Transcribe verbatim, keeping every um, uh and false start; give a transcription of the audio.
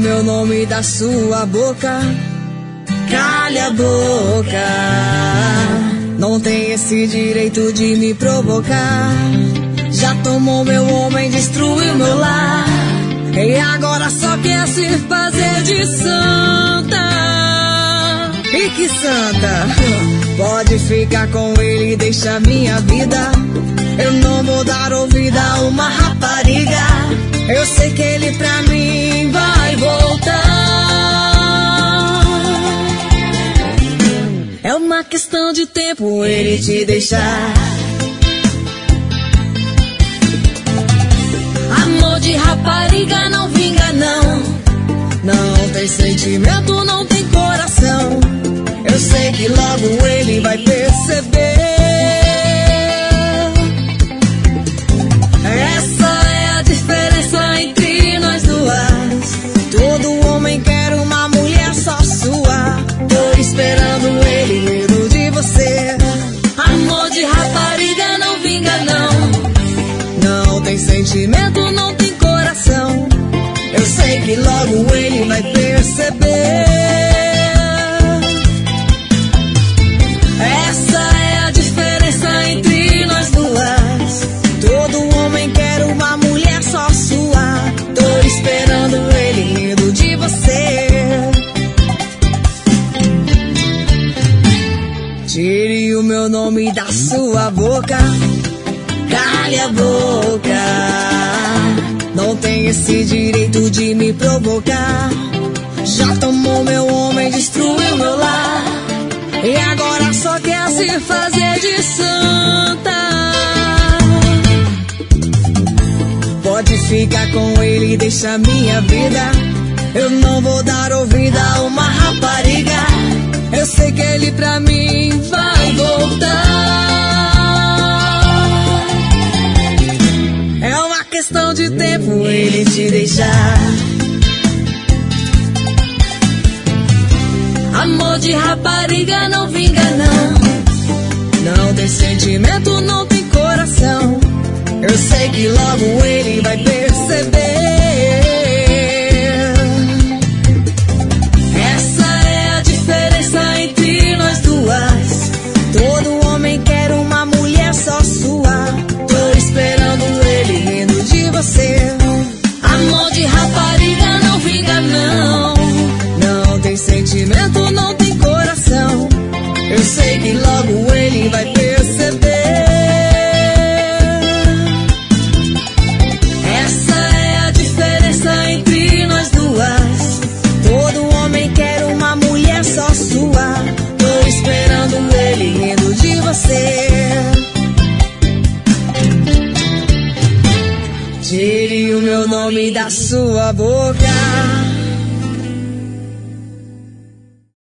meu nome da sua boca. Cale a boca. Não tem esse direito de me provocar. Já tomou meu homem, destruiu meu lar. E agora só quer se fazer de santa. E que santa? Pode ficar com ele e deixa minha vida. Eu não vou dar ouvida a uma rapariga. Eu sei que ele pra mim vai voltar. É uma questão de tempo ele te deixar. Amor de rapariga não vinga não. Não tem sentimento, não tem coração. Eu sei que logo ele vai perceber. Essa é a diferença entre nós duas. Todo homem quer uma mulher só sua. Tô esperando ele, medo de você. Amor de rapariga não vinga não. Não tem sentimento, não tem coração. Eu sei que logo ele vai perceber. Essa é a diferença entre nós duas. Todo homem quer uma mulher só sua. Tô esperando ele, medo de você. Tire o meu nome da sua boca. Cale a boca. Não tem esse direito de me provocar. Já tomou meu homem, destruiu meu lar. E agora só quer se fazer de santa. Pode ficar com ele e deixa minha vida. Eu não vou dar ouvida a uma rapariga. Eu sei que ele pra mim vai voltar. É uma questão de tempo ele te deixar. Amor de rapariga não vinga não. Não tem sentimento, não tem coração. Eu sei que logo ele vai perceber. Essa é a diferença entre nós duas. Todo homem quer uma mulher só sua. Tô esperando ele, medo de você. Amor de rapariga não vinga não. Não tem sentimento, não tem coração. Eu sei que logo ele vai perceber. Essa é a diferença entre nós duas. Todo homem quer uma mulher só sua. Tô esperando ele, medo de você. Tire o meu nome da sua boca.